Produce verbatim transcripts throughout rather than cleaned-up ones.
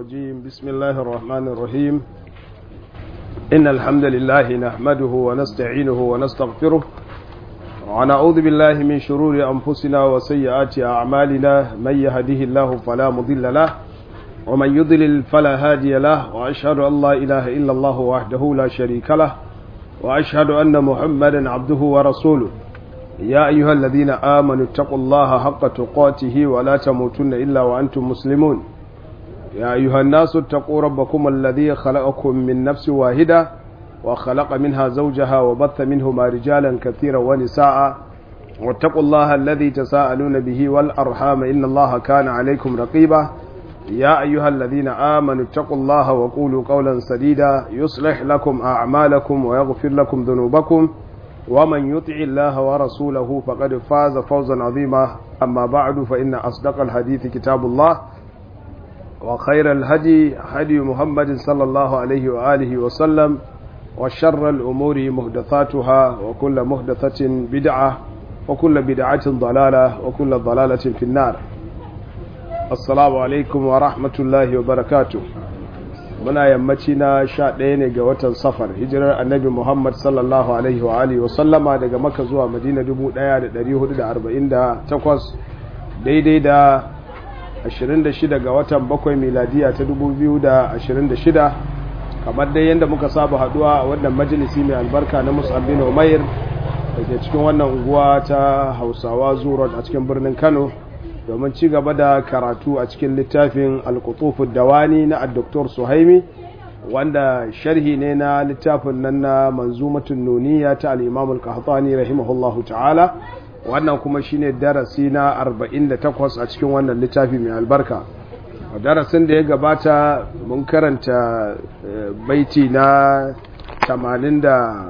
الرجيم بسم الله الرحمن الرحيم إن الحمد لله نحمده ونستعينه ونستغفره ونعوذ بالله من شرور أنفسنا وسيئات أعمالنا من يهده الله فلا مضل له ومن يضلل فلا هادي له وأشهد أن لا إله إلا الله وحده لا شريك له وأشهد أن محمدا عبده ورسوله يا أيها الذين آمنوا اتقوا الله حق تقاته ولا تموتن إلا وأنتم مسلمون يا أيها الناس اتقوا ربكم الذي خلقكم من نفس واحدة وخلق منها زوجها وبث منهما رجالا كثيرا ونساء واتقوا الله الذي تساءلون به والأرحام إن الله كان عليكم رقيبا يا أيها الذين آمنوا اتقوا الله وقولوا قولا سديدا يصلح لكم أعمالكم ويغفر لكم ذنوبكم ومن يطع الله ورسوله فقد فاز فوزا عظيما أما بعد فإن أصدق الحديث كتاب الله وخير الهدي هدي محمد صلى الله عليه وآله وسلم وشر الأمور محدثاتها وكل محدثة بدعة وكل بدعة ضلالة وكل ضلالة في النار. السلام عليكم ورحمة الله وبركاته. muna yammaci na sha ɗaya ne ga watan safar hijirar annabi Muhammad sallallahu alaihi wa alihi wa sallama daga Makka zuwa Madina dubu ɗaya da ɗari hudu da arba'in da takwas daidai da ashirin da shida ga watan bakwai miladiya ta dubu biyu da ashirin da shida kamar dai yadda muka saba haduwa a wannan majalisi mai albarka na Mus'ab bin Umair da ke cikin wannan unguwa ta Hausawa Zuro a cikin birnin Kano domin ci gaba da karatu a cikin littafin al-Qutufud Dawani na Dr. Suhaimi wanda sharhi ne na littafin nan na Manzumatun Nuniyya ta al-Imam al-Qahtani rahimahullahu ta'ala. Wannan kuma shine darasi na arba'in da takwas a cikin wannan littafi mai albarka. A darasin da ya gabata mun karanta baiti na tamanin da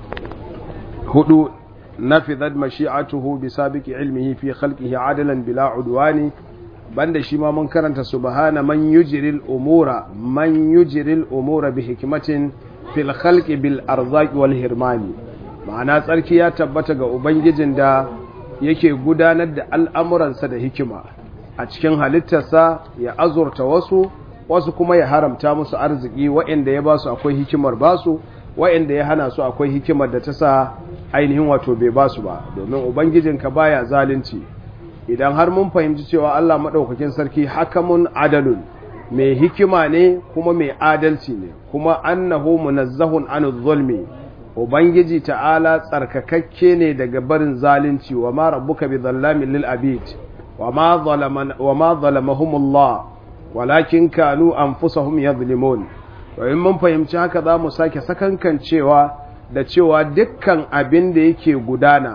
hudu نفذت مشيئته بسابق علمه في خلقه عدلا بلا عدوان بند شي ما من كرنت سبحان من يجري الامور من يجري الامور بحكمه في الخلق بالارزاق والهرمان ma'ana tsarki ya tabbata ga ubangijin da yake gudanar da al'amuransa da hikima a cikin halittarsa ya azurta wasu wasu kuma ya haramta musu arziki waɗanda ya basu akwai hikimar basu waɗanda ya hana su akwai hikimar da ta sa ainihin wato bai ba su ba domin ubangijinka baya zalunci idan har mun fahimci cewa Allah madaukakin sarki hakamun adalun mai hikima ne kuma mai adalci ne kuma annahu munazzahun anuz zulmi ubangiji ta'ala tsarkakakke ne daga barin zalunci wa ma rabbuka bidhallamin lil abid wa ma zalaman wa ma zalamahumullah walakin kanu anfusahum yadhlimun to in mun fahimci haka za mu sake sakankan cewa da cewa dukkan abin da yake gudana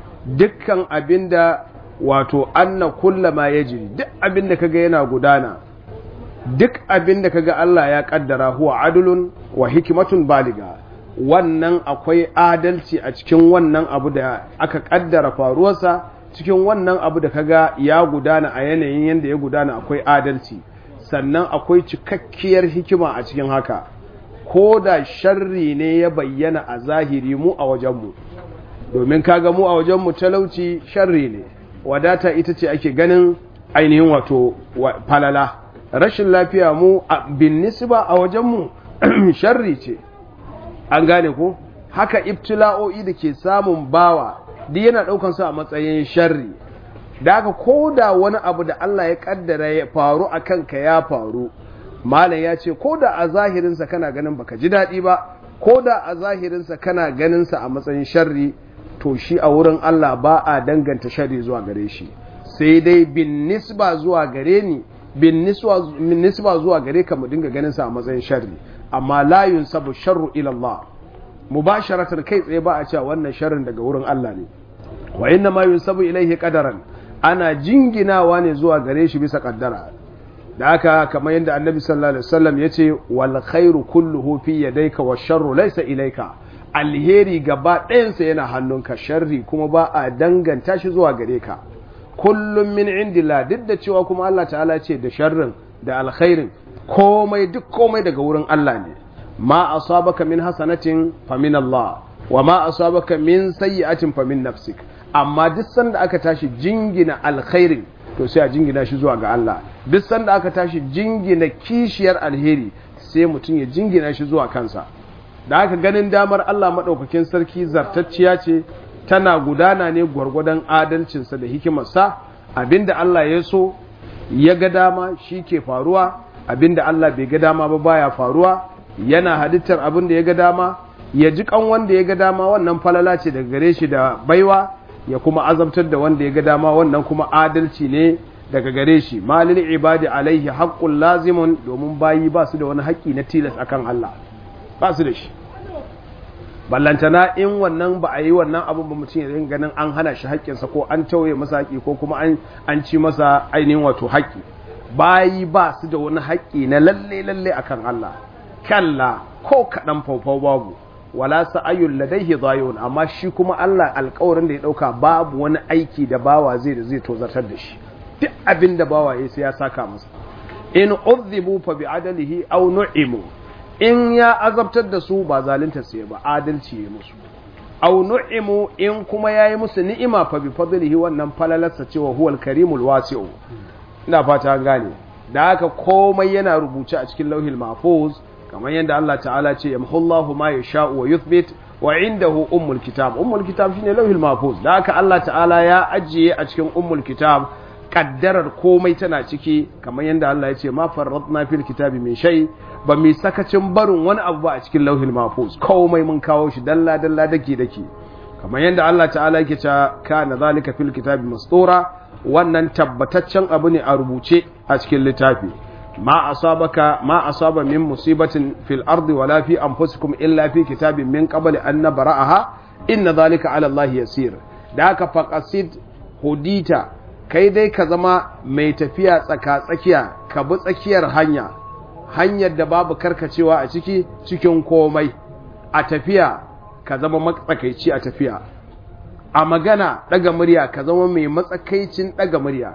dukkan abin da wato anna kullama yajri duk abin da kaga yana gudana duk abin da kaga Allah ya kaddara huwa adlun wa hikmatun baliga wannan akwai adalci a cikin wannan abu da aka kaddara faruwarsa cikin wannan abu da kaga ya gudana a yanayin yanda ya gudana akwai adalci sannan akwai cikakkiyar hikima a cikin haka ko da sharri ne ya bayyana a zahiri mu a wajenmu domin kaga mu a wajenmu talauci sharri ne wadata ita ce ake ganin ainihin wato falala rashin lafiya mu bin nisba a wajenmu sharri ce an gane ko haka ibtila'o'i da ke samun bawa duk yana daukan su a matsayin sharri da haka ko da wani abu da Allah ya kaddara ya faru akan ka ya faru malam ya ce ko da a zahirinsa kana ganin baka ji daɗi ba ko da a zahirinsa kana ganinsa a matsayin sharri to shi a wurin Allah ba a danganta sharri zuwa gare shi sai dai bin nisba zuwa gare ni bin nisba zuwa gare ka mu dinga ganinsa a matsayin sharri amma la yunsabu sharru ila Allah mubasharatan kai tsaye ba a cewa wannan sharrin daga wurin Allah ne wa inna ma yunsabu ilaihi qadaran ana jinginawa ne zuwa gare shi bisa kaddara da haka kamar yadda annabi sallallahu alaihi wasallam yace wal khairu kulluhu fi yadayka wash sharru laysa ilayka alheri gaba ɗayansa yana hannunka sharri kuma ba a danganta shi zuwa gare ka kullum min indillah duk da cewa kuma Allah ta'ala ce da sharrin da alkhairin komai duk komai daga wurin Allah ne ma asabaka min hasanatin fa min Allah wa ma asabaka min sayyi'atin fa min nafsik amma duk sanda aka tashi jingina alkhairin to sai a jingina shi zuwa ga Allah duk sanda aka tashi jingina kishiyar alheri sai mutum ya jingina shi zuwa kansa. Da aka ganin damar Allah maɗaukakin sarki zartacciya ce, tana gudana ne gwargwadon adalcinsa da hikimarsa. Abinda Allah ya so ya ga dama shi ke faruwa, abinda Allah bai ga dama ba baya faruwa. Yana halittar abinda ya ga dama, ya ji kan wanda ya ga dama, wannan falala ce daga gare shi da baiwa, ya kuma azabtar da wanda ya ga dama, wannan kuma adalci ne daga gare shi. Malil ibadi alaihi haqqul lazimun, domin bayi ba su da wani haƙƙi na tilas akan Allah, ba su da shi. Ballantana in wannan ba a yi wannan abin ba mutum ya ganin an hana shi haƙƙinsa ko an tauye masa haƙƙi ko kuma an ci masa ainihin wato haƙƙi. Bayi ba su da wani haƙƙi na lalle lalle akan Allah, kalla ko kaɗan faufau babu, wala sa'ayul ladaihi dhayun, amma shi kuma Allah alƙawarin da ya ɗauka babu wani aiki da bawa zai da zai tozartar da shi. Duk abin da bawa ya sai ya saka masa. In udhibu fa bi adalihi aw nu'imu, in ya azabtar da su ba zalunta su ba, adalci ya musu. Aw nu'imu, in kuma yayi musu ni'ima fa bi fadlihi, wannan falalarsa cewa huwal karimul wasi'u. Ina fata gane. Da haka komai yana rubuce a cikin lauhil mahfuz, kamar yadda Allah ta'ala ce yamhullahu ma yasha'u wa yuthbit wa indahu ummul kitab. Ummul kitab shine lauhil mahfuz. Da haka Allah ta'ala ya ajiye a cikin ummul kitab kaddarar komai tana ciki, kamar yadda Allah ya ce ma farratna fil kitabi min shay, ba mi sakacin barin wani abu ba a cikin lauhil mahfuz, komai mun kawo shi dalla dalla dake dake, kamar yadda Allah ta'ala yake cewa kana zalika fil kitabi mastura, wannan tabbataccen abu ne a rubuce a cikin littafi. ma asabaka ma asaba min musibatin fil ardi wala fi anfusikum illa fi kitabin min qabli an nabra'aha inna zalika ala Allah yasir. Da haka faqasid hudita, kai dai ka zama mai tafiya tsaka tsakiya, ka bi tsakiyar hanya, hanyar da babu karkacewa a ciki cikin komai. A tafiya ka zama matsakaici a tafiya, a magana daga murya ka zama mai matsakaicin daga murya,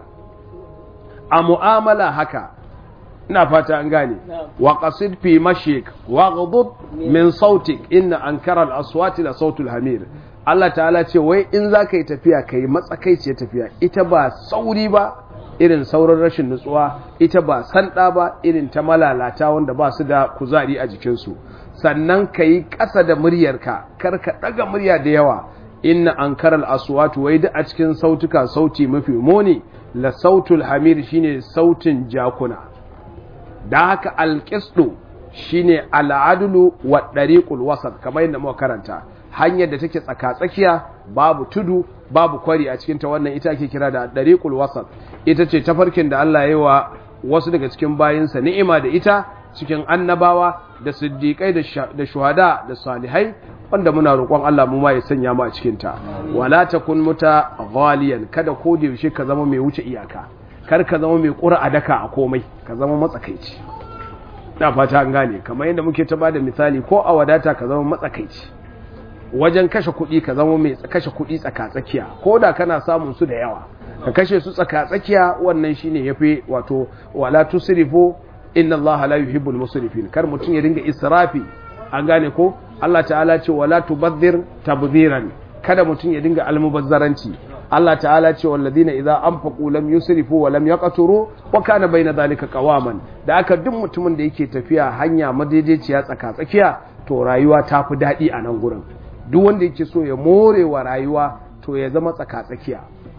a mu'amala haka. Ina fata an gane. Wa qasid fi mashik wa ghudud min sautik inna ankara al-aswati la sautul hamir. Allah ta'ala ce wai in za ka yi tafiya ka yi matsakaiciyar tafiya, ita ba sauri ba irin sauran rashin nutsuwa, ita ba sanda ba irin ta malalata wanda ba su da kuzari a jikinsu. Sannan ka yi ƙasa da muryarka, kar ka ɗaga murya da yawa. Inna ankaral aswatu, wai da a cikin sautuka sauti mafi muni la sautul hamir, shine sautin jakuna. Da haka alƙisdu shine al'adulu wa ɗariƙul wasat, kamar yadda muka karanta, hanyar da take tsaka-tsakiya, babu tudu babu kwari a cikinta, wannan ita ake kira da ɗariƙul wasat. Ita ce tafarkin da Allah ya yi wa wasu daga cikin bayinsa ni'ima da ita, cikin annabawa da siddiƙai da shuhada da salihai, wanda muna roƙon Allah mu ma ya sanya mu a cikinta. Wala takun muta ghaliyan, kada ko da yaushe ka zama mai wuce iyaka, kar ka zama mai ƙura a daka a komai, ka zama matsakaici. Na fata an gane, kamar yadda muke ta bada misali, ko a wadata ka zama matsakaici, wajen kashe kuɗi ka zama mai kashe kuɗi tsaka-tsakiya, ko da kana samun su da yawa ka kashe su tsaka-tsakiya, wannan shine yafi. Wato wala tusrifu inna Allah la yuhibbul musrifin, kar mutum ya dinga israfi. An gane ko? Allah ta'ala ce wala tubadhir tabdhiran, kada mutum ya dinga almubazzaranci. Allah ta'ala ce walladina idza anfaqu lam yusrifu wa lam yaqturu wa kana bayna dhalika qawaman. Da aka duk mutumin da yake tafiya hanya madaidaiciya tsaka-tsakiya, to rayuwa ta fi daɗi a nan gurin. Duk wanda yake so ya more wa rayuwa, to ya zama tsaka-tsakiya.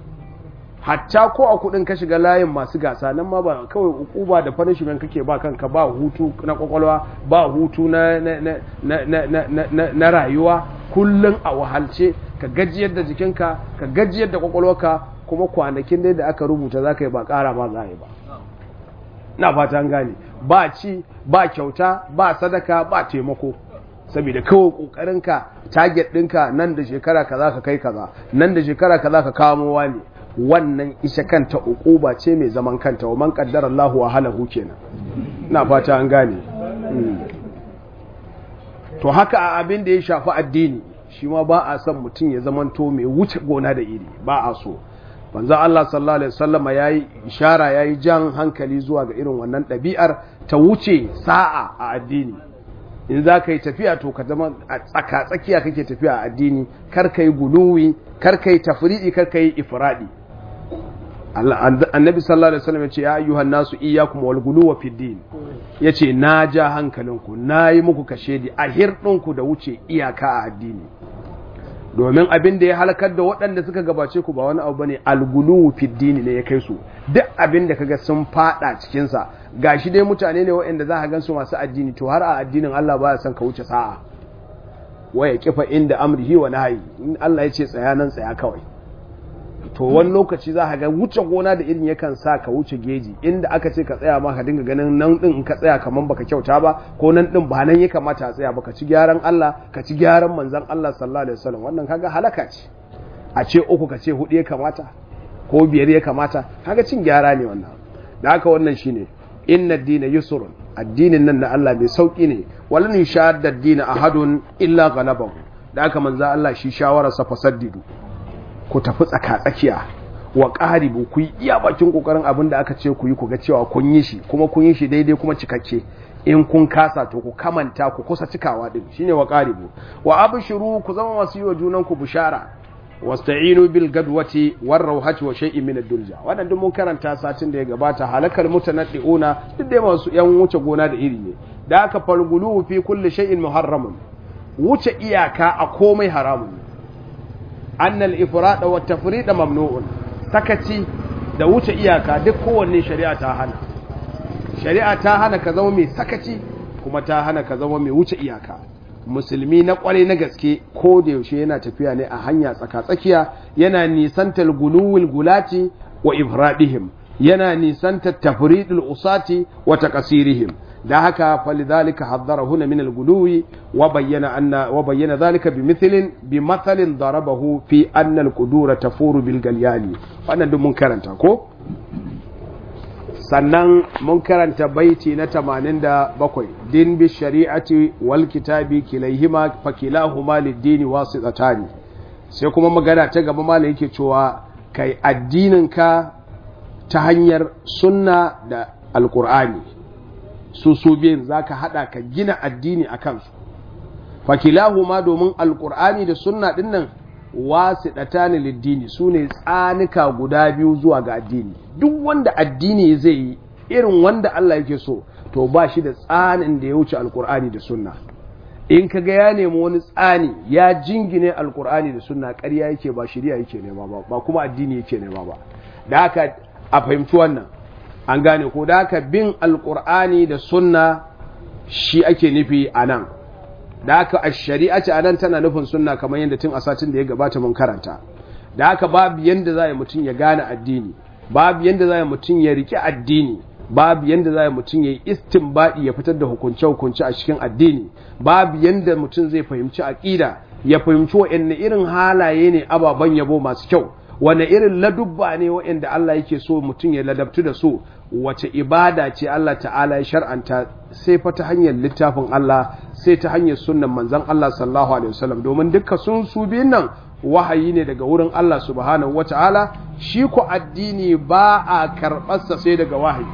Hatta ko a kudin ka shiga layin masu gasa, nan ma ba kawai ukuba da punishment kake ba kanka, ba hutu na kwakwalwa, ba hutu na na na na na na, na rayuwa, kullun a wahalce, ka gajiyar da jikinka, ka gajiyar da kwakwalwarka, kuma kwanakin dai da aka rubuta zaka yi ba ƙara ba za yi ba. Na fata an gane, ba ci ba kyauta ba sadaka ba taimako, saboda kawai kokarinka target ɗinka nan da shekara kaza ka kai kaza, nan da shekara kaza ka kamo wani. Wannan isha kanta uquba ce mai zaman kanta, wa man qaddara Allahu wa halahu kenan. Ina fata an gane. To haka a abin da ya shafi addini, shi ma ba a son mutum ya zamanto mai wuce gona da iri, ba a so. Manzo Allah sallallahu alaihi wasallama yayi ishara, yayi jan hankali zuwa ga irin wannan ɗabi'ar ta wuce sa'a a addini. In za ka yi tafiya, to ka zama a tsaka-tsakiya kake tafiya a addini, kar ka yi guluwi, kar ka yi tafriɗi, kar ka yi ifraɗi. annabi sallallahu alaihi wasallam yace ya ayyuhan nasu iyyakum wal guluwa fid din yace na ja hankalinku nayi muku kashedi a hirdinku da wuce iyaka a addini domin abin da ya halakar da waɗanda suka gabace ku ba wani abu bane al-guluwu fid din ne ya kai su duk abin da kaga sun fada cikin sa gashi dai mutane ne waɗanda za ka gansu masu addini to har a addinin Allah ba ya san ka wuce sa'a waya kifa inda amrihi wa nahyi in Allah ya ce tsaya nan tsaya kawai to wani lokaci za ka ga wuce gona da irin yakan sa ka wuce geji inda aka ce ka tsaya ma ka dinga ganin nan din in ka tsaya kaman baka kyauta ba ko nan din ba nan ya kamata a tsaya ba ka ci gyaran Allah ka ci gyaran manzon Allah sallallahu alaihi wasallam wannan kaga halaka ce a ce uku ka ce hudu ya kamata ko biyar ya kamata kaga cin gyara ne wannan da haka wannan shine inna ad-dina yusrun addinin nan na Allah mai sauki ne walan yushadda ad-dina ahadun illa ghalabahu da haka manzon Allah shi shawara sa fasaddidu ku tafi tsaka-tsakiya wa ƙaribu ku yi iya bakin ƙoƙarin abin da aka ce ku yi ku ga cewa kun yi shi kuma kun yi shi daidai kuma cikakke in kun kasa to ku kamanta ku kusa cikawa din shine wa ƙaribu wa abshiru ku zama masu yi wa junan ku bishara wasta'inu bil gadwati war rawhati wa shay'in min ad-dulja wannan duk mun karanta satin da ya gabata halakal mutanaddiuna duk dai masu yan wuce gona da iri ne da aka fargulu fi kulli shay'in muharramun wuce iyaka a komai haramun annal ifrada wa tafrida mamnu'un sakaci da wuce iyaka duk kowanne shari'a ta hana shari'a ta hana ka zama mai sakaci kuma ta hana ka zama mai wuce iyaka musulmi na kware na gaske ko da yaushe yana tafiya ne a hanya tsaka-tsakiya yana nisantar guluwul gulati wa ifradihim yana nisantar tafridul usati wa taqsirihim da haka falidhalika haddara huna min al-guluwi wa bayyana anna wa bayyana dhalika bimithlin bimathalin darabahu fi anna al-qudura tafuru bil galyani wannan duk mun karanta ko sannan mun karanta baiti na tamanin da bakwai din bi shari'ati wal kitabi kilayhima fakilahuma lid-din wasitatan sai kuma magana ta gaba malai yake cewa kai addinin ka ta hanyar sunna da alqur'ani su su biyan za ka haɗa ka gina addini a kansu fakilahuma domin alƙur'ani da sunna ɗin nan wasu ɗatani liddini su ne tsanika guda biyu zuwa ga addini duk wanda addini zai yi irin wanda Allah yake so to ba shi da tsanin da ya wuce alƙur'ani da sunna in ka ga ya nemi wani tsani ya jingine alƙur'ani da sunna ƙarya yake ba shari'a yake nema ba ba kuma addini yake nema ba da haka a fahimci wannan an gane ko da haka bin alƙur'ani da sunna shi ake nufi a nan da haka a shari'a ce a nan tana nufin sunna kamar yadda tun a satin da ya gabata mun karanta da haka babu yadda za a yi mutum ya gane addini babu yadda za a yi mutum ya riƙe addini babu yadda za a yi mutum ya yi istinbadi ya fitar da hukunce-hukunce a cikin addini babu yadda mutum zai fahimci aƙida ya fahimci wa'anne irin halaye ne ababen yabo masu kyau wane irin ladubba ne waɗanda Allah yake so mutum ya ladabtu da su wace ibada ce Allah ta'ala ya shar'anta sai fa ta hanyar littafin Allah sai ta hanyar sunnan manzon Allah sallallahu alaihi wasallam domin dukkan sun su biyun nan wahayi ne daga wurin Allah subhanahu wata'ala shi ko addini ba a karɓarsa sai daga wahayi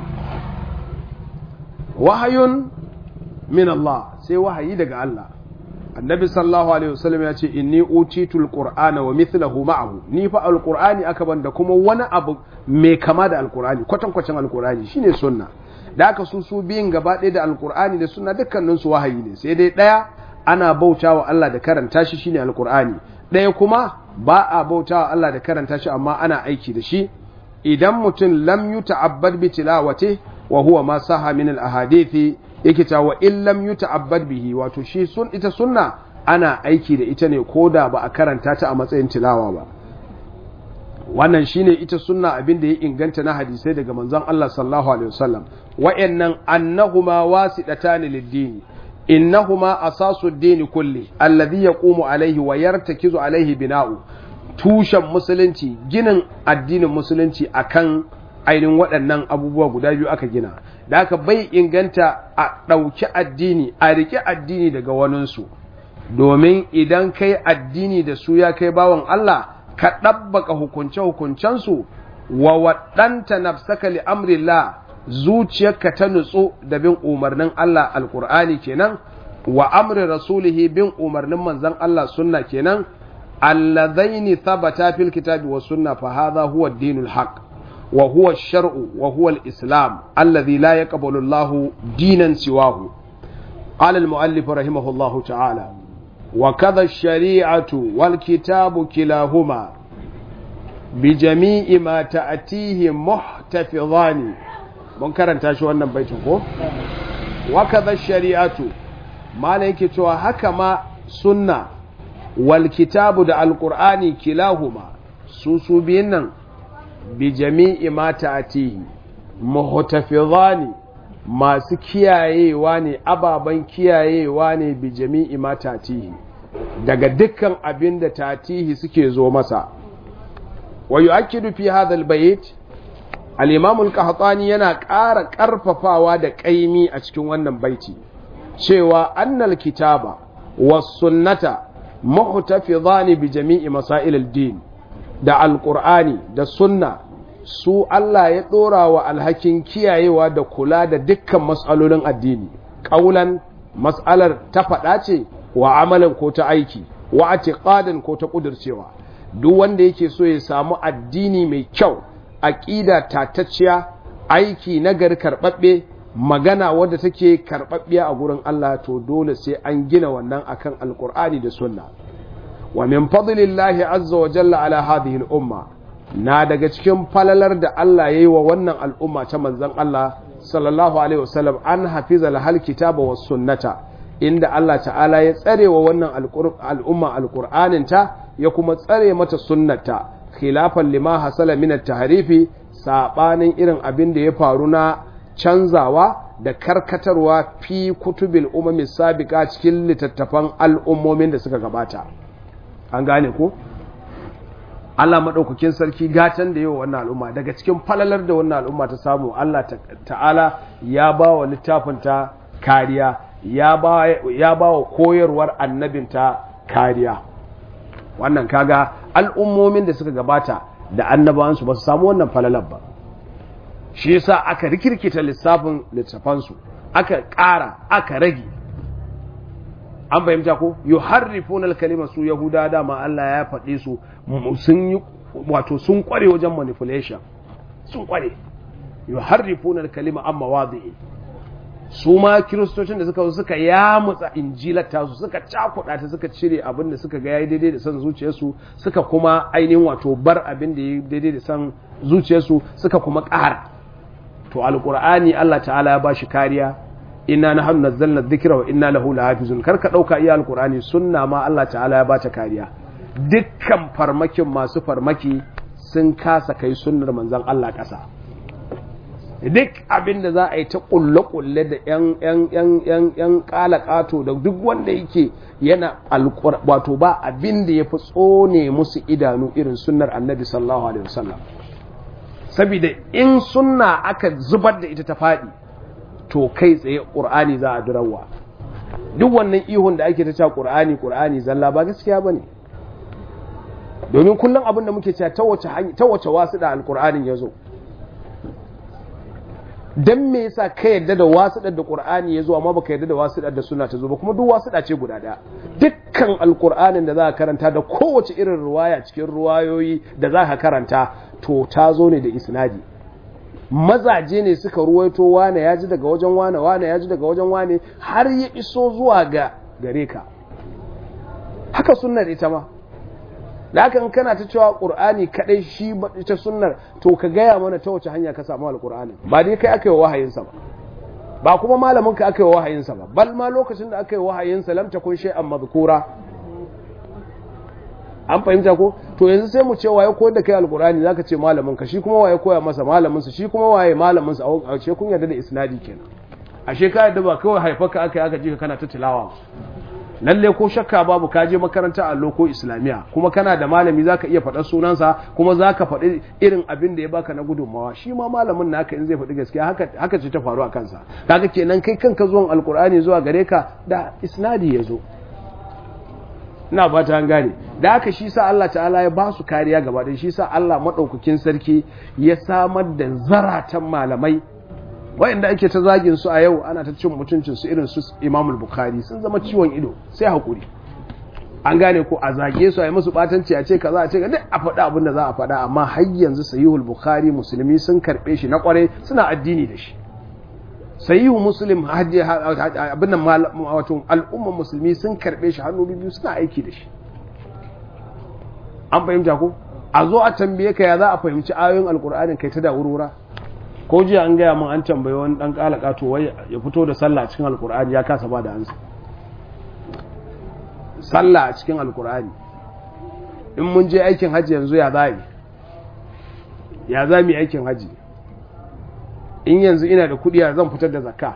wahayun min Allah sai wahayi daga Allah annabi sallallahu alaihi wasallam ya ce inni utitul qur'ana wa mithluhu ma'ahu ni fa alqur'ani aka banda kuma wani abu mai kama da alqur'ani kwatankwacin alqur'ani shine sunna da aka su su biyin gaba ɗaya da alqur'ani da sunna dukkanin su wahayi ne sai dai daya ana bautawa Allah da karanta shi shine alqur'ani daya kuma ba a bautawa Allah da karanta shi amma ana aiki da shi idan mutum lam yuta'abbad bi tilawati wa huwa ma saha min al-ahadithi yake ta wa illam yuta'abbad bihi wato shi sun ita sunna ana aiki da ita ne koda ba a karanta ta a matsayin tilawa ba wannan shine ita sunna abin da ya inganta na hadisai daga manzon Allah sallallahu alaihi wasallam wa'annan annahuma wasidatani lid-din innahuma asasu ad-din kulli alladhi yaqumu alaihi wa yartakizu alaihi bina'u tushen musulunci ginin addinin musulunci akan ainihin waɗannan abubuwa guda biyu aka gina da aka bai inganta a ɗauki addini a riƙe addini daga waninsu domin idan kai addini da su ya kai bawan Allah ka ɗabbaka hukunce-hukuncensu wa waɗanta nafsaka li amrillah zuciyarka ta nutsu da bin umarnin Allah alƙur'ani kenan wa amri rasulihi bin umarnin manzon Allah sunna kenan allazaini thabata fil kitabi was sunna fa hadha huwa ad-dinul haqq wa huwa ash-shar'u wa huwa al-islam alladhi la yaqbalu Allahu dinan siwahu. qala al-mu'allif rahimahullahu ta'ala wa kadha ash-shari'atu wal kitabu kilahuma bi jami'i ma ta'tihi muhtafizani. mun karanta shi wannan baitin ko wa kadha ash-shari'atu mala yake cewa haka ma sunna wal kitabu da alqur'ani kilahuma su su biyan nan bi jami'i ma ta'tihi muhtafizani masu kiyayewa ne ababan kiyayewa ne bi jami'i ma ta'tihi daga dukkan abin da ta'tihi suke zo masa. wa yu'akkidu fi hadha albayt al-imam al-qahtani yana ƙara ƙarfafawa da ƙaimi a cikin wannan baiti cewa annal kitaba was sunnata muhtafizani bi jami'i masail al-din, da alqur'ani da sunna su Allah ya dora wa alhakin kiyayewa da kula da dukkan mas'alolin addini, qaulan mas'alar ta fada ce wa amalan ko ta aiki wa i'tiqadan ko ta kudircewa. duk wanda yake so ya samu addini mai kyau, aqida tatacciya, aiki nagari karbabbe, magana wadda take karbabbiya a gurin Allah, to dole sai an gina wannan akan alqur'ani da sunna. wa min fadlillahi azza wa jalla ala hadhihi al-umma, na daga cikin falalar da Allah yayi wa wannan al'umma ta manzon Allah sallallahu alaihi wasallam an hafiza lahal kitaba was sunnata, inda Allah ta'ala ya tsare wa wannan al'umma alqur'anin ta ya kuma tsare mata sunnata, khilafan lima hasala min at-tahrifi, sabanin irin abin da ya faru na canzawa da karkatarwa fi kutubil umami sabiqa cikin littattafan al'ummomin da suka gabata. an gane ko Allah madaukakin sarki gatan da yawa wannan al'umma, daga cikin falalar da wannan al'umma ta samu, Allah ta'ala ya ba wa littafin ta kariya, ya ba ya ba wa koyarwar annabinta kariya. wannan kaga al'ummomin da suka gabata da annabawansu ba su samu wannan falalar ba, shi yasa aka rikirkita lissafin littafansu, aka ƙara aka rage. an fahimta ko yuharrifuna al-kalima, su yahuda dama Allah ya faɗe su sun yi wato sun kware wajen manipulation, sun kware yuharrifuna al-kalima amma wadi'i. su ma kiristocin da suka suka yamutsa injilar tasu, suka cakuɗa ta, suka cire abin da suka ga yayi daidai da san zuciyarsu, suka kuma ainihin wato bar abin da yayi daidai da san zuciyarsu, suka kuma ƙara. to alqur'ani Allah ta'ala ya bashi kariya, inna nahnu nazzalna dhikra wa inna lahu lahafizun. karka dauka iya alqur'ani, sunna ma Allah ta'ala ya bata kariya. dukkan farmakin masu farmaki sun kasa kai sunnar manzon Allah kasa. duk abinda za a yi ta kulle kulle da yan yan yan yan yan kalakato da duk wanda yake yana alqur'ani, wato ba abinda yafi tsone musu idanu irin sunnar annabi sallallahu alaihi wasallam. saboda in sunna aka zubar da ita ta fadi, to kai tsaye ƙur'ani za a durawa. duk wannan ihun da ake ta cewa ƙur'ani ƙur'ani zalla ba gaskiya ba ne, domin kullum abin da muke cewa ta wace wasu da alƙur'anin ya zo. don me yasa ka yadda da wasu da ƙur'ani ya zo amma baka yadda da wasu da suna ta zo ba, kuma duk wasu ce guda ɗaya. dukkan alƙur'anin da za ka karanta da kowace irin ruwaya cikin ruwayoyi da za ka karanta, to ta zo ne da isnadi. mazaje ne suka ruwaito, wane ya ji daga wajen wane, wane ya ji daga wajen wane, har ya iso zuwa ga gare ka. haka sunnar ita ma. da haka in kana ta cewa qur'ani kadai shi ita sunnar, to ka gaya mana ta wace hanya ka samu alqur'ani. ba dai kai aka yi wahayinsa ba, ba kuma malamin ka aka yi wahayinsa ba, bal ma lokacin da aka yi wahayinsa lam takun shay'an madhkura. an fahimta ko? to yanzu sai mu ce waye koyar da kai alqur'ani, zaka ce malamin ka, shi kuma waye koya masa malamin sa, shi kuma waye malamin sa. a ce kun yarda da isnadi kenan. ashe ka yarda ba kawai haifaka aka yi aka ji ka kana ta tilawa. lalle ko shakka babu, ka je makaranta allo ko islamiya, kuma kana da malami zaka iya faɗar sunansa, kuma zaka faɗi irin abin da ya baka na gudunmawa. shi ma malamin naka in zai faɗi gaskiya haka haka ce ta faru a kansa. kaga kenan kai kanka zuwan alqur'ani zuwa gare ka da isnadi yazo. ina ba ta gane. da haka shi sa Allah ta'ala ya ba su kariya gaba da shi sa Allah madaukakin sarki ya samar da zaratan malamai wayanda ake ta zagin su a yau, ana ta cin mutuncin su irin su Imam al-Bukhari, sun zama ciwon ido, sai hakuri. an gane ko a zage su a yi musu batanci a ce kaza a ce duk a faɗa abin da za a faɗa, amma har yanzu sahihul bukhari musulmi sun karɓe shi na ƙwarai suna addini da shi. sahihu muslim abin nan wato al'ummar musulmi sun karɓe shi hannu biyu suna aiki da shi. an fahimta ko a zo a tambaye ka ya za a fahimci ayoyin alkur'anin kai ta da wurwura. ko jiya an gaya min an tambaye wani dan kalaka to wai ya fito da sallah cikin alkur'ani ya kasa ba da ansa. sallah a cikin alkur'ani in mun je aikin haji yanzu ya za ya za mu aikin haji in yanzu ina da kudi zan fitar da zakka,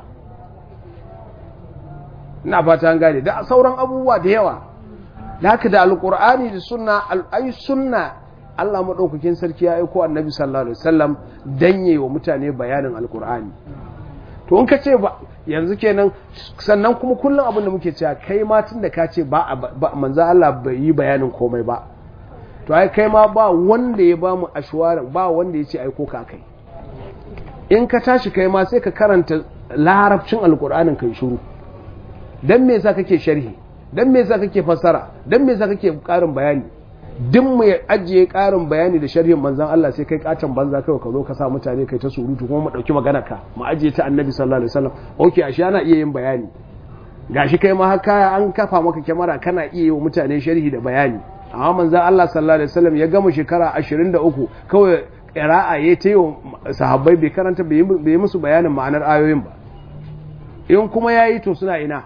ina fata an gane da sauran abubuwa da yawa. da haka da alkur'ani da sunna ai sunna Allah madaukakin sarki ya aiko annabi sallallahu alaihi wasallam dan yayi wa mutane bayanin alkur'ani. to in ka ce ba yanzu kenan sannan kuma kullum abin da muke cewa kai ma tun da ka ce ba manzo Allah bai yi bayanin komai ba, to ai kai ma ba wanda ya ba mu ashwaran, ba wanda ya ce aiko ka kai. in ka tashi kai ma sai ka karanta larabcin alkur'anin kai shiru. dan me yasa kake sharhi, dan me yasa kake fassara, dan me yasa kake karin bayani? duk mu ajiye karin bayani da sharhin manzon Allah sai kai katan banza kai ka zo ka sa mutane kai ta surutu kuma mu dauki magana ka mu ajiye ta annabi sallallahu alaihi wasallam. okay ashe ana iya yin bayani, gashi kai ma haka an kafa maka kyamara kana iya yi wa mutane sharhi da bayani. amma manzon Allah sallallahu alaihi wasallam ya gama shekara ashirin da uku kawai qira'a yayi ta yi sahabbai bai karanta bai yi musu bayanin ma'anar ayoyin ba. in kuma yayi to suna ina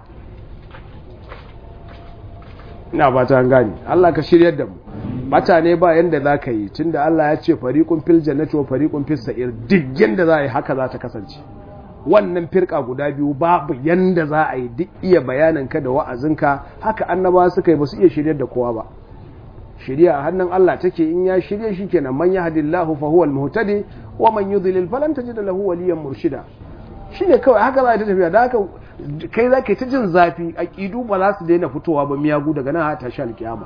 ina ba ta gani. Allah ka shiryar da mu. bata ne ba yanda za ka yi tunda Allah ya ce fariqun fil jannati wa fariqun fis sa'ir, duk yanda za a yi haka za ta kasance. wannan firka guda biyu babu yanda za a yi duk iya bayanin ka da wa'azinka haka annaba suka yi ba su iya shiryar da kowa ba. shiriya a hannun Allah take, in ya shirye shi kenan man yahdillahu fa huwal muhtadi wa man yudlil falan tajid lahu waliyan murshida. shine kawai haka za ta tafiya. da haka kai za ka yi ta jin zafi, aqidu ba za su daina fitowa ba miyagu daga nan har tashi alkiyama.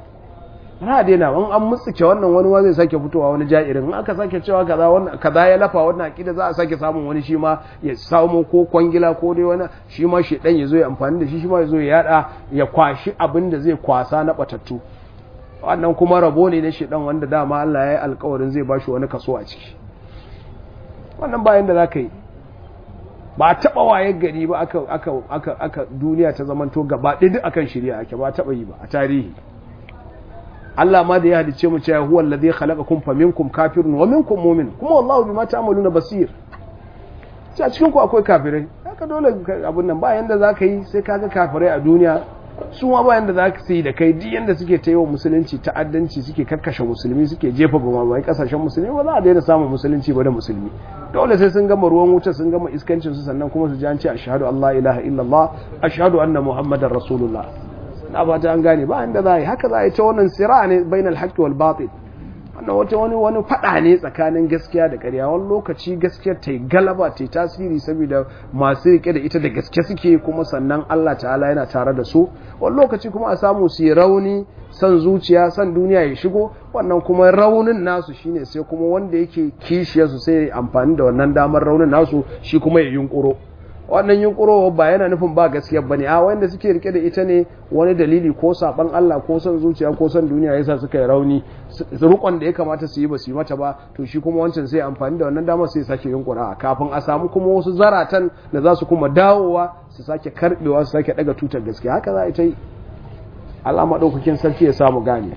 na daina wani an mutsuke wannan wani wa zai sake fitowa wani ja'irin, in aka sake cewa kaza wannan kaza ya lafa wannan aqida za a sake samun wani shi ma ya samu ko kwangila ko dai wani shi ma shedan ya zo ya amfani da shi shi ma ya zo ya yada ya kwashi abin da zai kwasa na batattu. wannan kuma rabo ne na shedan wanda dama Allah ya yi alƙawarin zai bashi wani kaso a ciki. wannan bayan da zaka yi ba taba waye gari ba aka aka aka aka duniya ta zamanto gaba ɗaya duk akan shari'a ake ba taba yi ba a tarihi. Allah ma da ya hadice mu cewa huwa alladhi khalaqakum faminkum kafirun wa minkum mu'min kuma wallahu bima ta'maluna basir. sai a cikin ku akwai kafirai, haka dole abun nan ba yanda zaka yi sai kaga kafirai a duniya, su ma ba yanda zaka yi da kai duk yanda suke ta yi wa musulunci ta'addanci, suke kakkashe musulmi, suke jefa bamamai kasashen musulmi, ba za a daina samun musulunci ba da musulmi. dole sai sun gama ruwan wuta sun gama iskancin su sannan kuma su ji an ce ashhadu an la ilaha illallah ashhadu anna muhammadar rasulullah. na ba ta an gane ba inda za a yi haka za a yi ta wannan sira ne bainal haqqi wal batil. wannan wata wani wani fada ne tsakanin gaskiya da ƙarya. wani lokaci gaskiyar ta yi galaba ta yi tasiri saboda masu rike da ita da gaske suke kuma sannan Allah ta'ala yana tare da su. wani lokaci kuma a samu su yi rauni, san zuciya san duniya ya shigo, wannan kuma raunin nasu shine sai kuma wanda yake kishiyarsu sai ya amfani da wannan damar raunin nasu shi kuma ya yunkuro. wannan yunkuro ba yana nufin ba gaskiya bane, a wanda suke rike da ita ne wani dalili ko saban Allah ko son zuciya ko son duniya yasa suka yi rauni, rukon da ya kamata su yi ba su yi mata ba, to shi kuma wancan sai amfani da wannan damar sai sake yunkura kafin a samu kuma wasu zaratan da za su kuma dawowa su sake karbewa su sake daga tutar gaskiya. haka za a ita yi. Allah madaukakin sarki ya samu gane.